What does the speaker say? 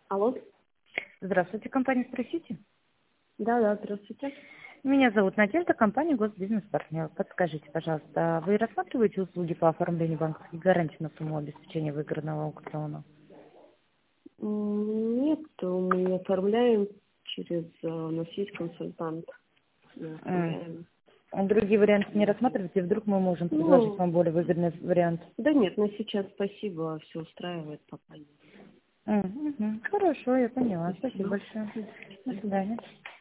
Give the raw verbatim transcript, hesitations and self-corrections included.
Алло. Здравствуйте, компания «Спросите». Да, да, здравствуйте. Меня зовут Надежда, компания «Госбизнес-партнер». Подскажите, пожалуйста, вы рассматриваете услуги по оформлению банковских гарантий на сумму обеспечения выигранного аукциона? М, Нет, мы не оформляем через... э, У нас есть консультант. Не М. оформляем. А другие варианты не рассматриваете? Вдруг мы можем предложить Ну, вам более выгодный вариант? да нет, на сейчас спасибо, все устраивает, пока нет. М, мгм. Хорошо, я поняла. Спасибо Спасибо. большое. До свидания.